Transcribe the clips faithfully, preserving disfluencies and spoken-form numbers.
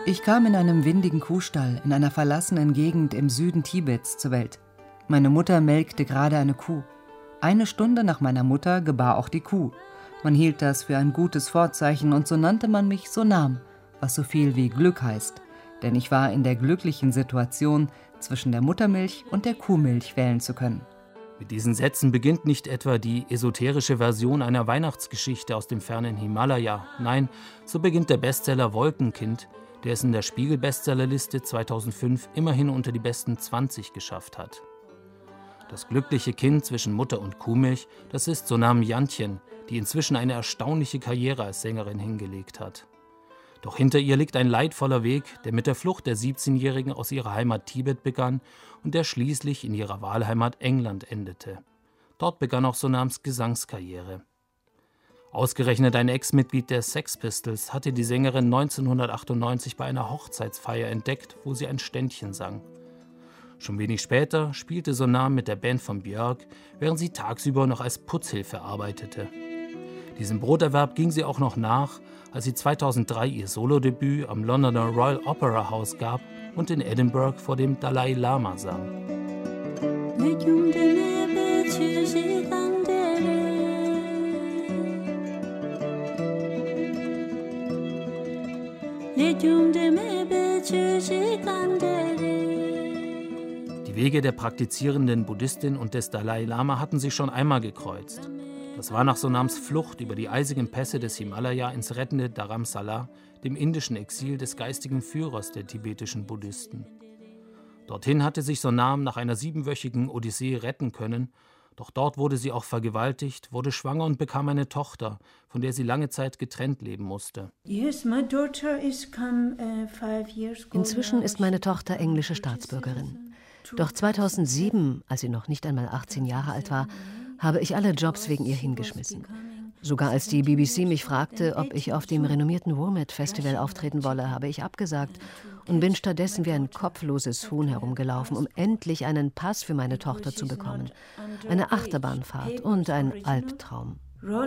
Ich kam in einem windigen Kuhstall in einer verlassenen Gegend im Süden Tibets zur Welt. Meine Mutter melkte gerade eine Kuh. Eine Stunde nach meiner Mutter gebar auch die Kuh. Man hielt das für ein gutes Vorzeichen und so nannte man mich Sonam, was so viel wie Glück heißt. Denn ich war in der glücklichen Situation, zwischen der Muttermilch und der Kuhmilch wählen zu können. Mit diesen Sätzen beginnt nicht etwa die esoterische Version einer Weihnachtsgeschichte aus dem fernen Himalaya. Nein, so beginnt der Bestseller Wolkenkind, der es in der Spiegel-Bestsellerliste zweitausendfünf immerhin unter die besten zwanzig geschafft hat. Das glückliche Kind zwischen Mutter und Kuhmilch, das ist Sonam Jantchen, die inzwischen eine erstaunliche Karriere als Sängerin hingelegt hat. Doch hinter ihr liegt ein leidvoller Weg, der mit der Flucht der siebzehnjährigen aus ihrer Heimat Tibet begann und der schließlich in ihrer Wahlheimat England endete. Dort begann auch Sonams Gesangskarriere. Ausgerechnet ein Ex-Mitglied der Sex Pistols hatte die Sängerin neunzehnhundertachtundneunzig bei einer Hochzeitsfeier entdeckt, wo sie ein Ständchen sang. Schon wenig später spielte Sonam mit der Band von Björk, während sie tagsüber noch als Putzhilfe arbeitete. Diesem Broterwerb ging sie auch noch nach, als sie zweitausenddrei ihr Solodebüt am Londoner Royal Opera House gab und in Edinburgh vor dem Dalai Lama sang. Die Wege der praktizierenden Buddhistin und des Dalai Lama hatten sich schon einmal gekreuzt. Das war nach Sonams Flucht über die eisigen Pässe des Himalaya ins rettende Dharamsala, dem indischen Exil des geistigen Führers der tibetischen Buddhisten. Dorthin hatte sich Sonam nach einer siebenwöchigen Odyssee retten können, doch dort wurde sie auch vergewaltigt, wurde schwanger und bekam eine Tochter, von der sie lange Zeit getrennt leben musste. Inzwischen ist meine Tochter englische Staatsbürgerin. Doch zweitausendsieben, als sie noch nicht einmal achtzehn Jahre alt war, habe ich alle Jobs wegen ihr hingeschmissen. Sogar als die B B C mich fragte, ob ich auf dem renommierten Womet Festival auftreten wolle, habe ich abgesagt und bin stattdessen wie ein kopfloses Huhn herumgelaufen, um endlich einen Pass für meine Tochter zu bekommen. Eine Achterbahnfahrt und ein Albtraum.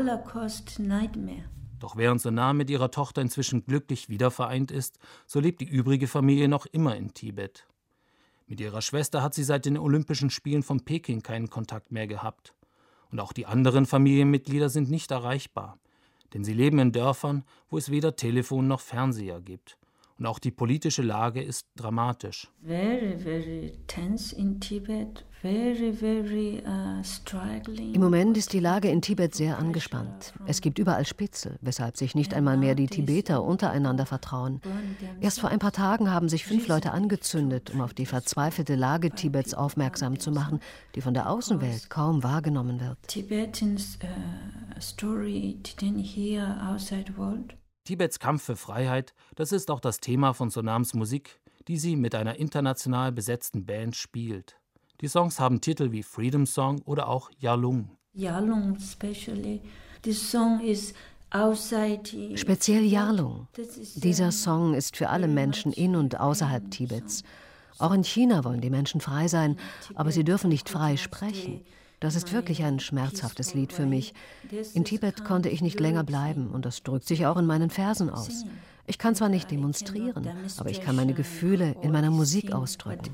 Doch während Sonam mit ihrer Tochter inzwischen glücklich wiedervereint ist, so lebt die übrige Familie noch immer in Tibet. Mit ihrer Schwester hat sie seit den Olympischen Spielen von Peking keinen Kontakt mehr gehabt. Und auch die anderen Familienmitglieder sind nicht erreichbar, denn sie leben in Dörfern, wo es weder Telefon noch Fernseher gibt. Und auch die politische Lage ist dramatisch. Very, very tense in Tibet. Very, very, uh, struggling. Im Moment ist die Lage in Tibet sehr angespannt. Es gibt überall Spitzel, weshalb sich nicht einmal mehr die Tibeter untereinander vertrauen. Erst vor ein paar Tagen haben sich fünf Leute angezündet, um auf die verzweifelte Lage Tibets aufmerksam zu machen, die von der Außenwelt kaum wahrgenommen wird. Tibetans uh, story didn't hear outside world. Tibets Kampf für Freiheit, das ist auch das Thema von Sonams Musik, die sie mit einer international besetzten Band spielt. Die Songs haben Titel wie Freedom Song oder auch Yalung. Yalung especially. This song is outside. Speziell Yalung. Dieser Song ist für alle Menschen in und außerhalb Tibets. Auch in China wollen die Menschen frei sein, aber sie dürfen nicht frei sprechen. Das ist wirklich ein schmerzhaftes Lied für mich. In Tibet konnte ich nicht länger bleiben und das drückt sich auch in meinen Versen aus. Ich kann zwar nicht demonstrieren, aber ich kann meine Gefühle in meiner Musik ausdrücken.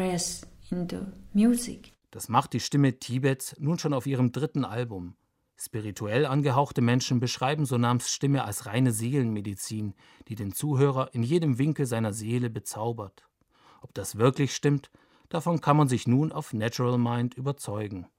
Das macht die Stimme Tibets nun schon auf ihrem dritten Album. Spirituell angehauchte Menschen beschreiben Sonams Stimme als reine Seelenmedizin, die den Zuhörer in jedem Winkel seiner Seele bezaubert. Ob das wirklich stimmt, davon kann man sich nun auf Natural Mind überzeugen.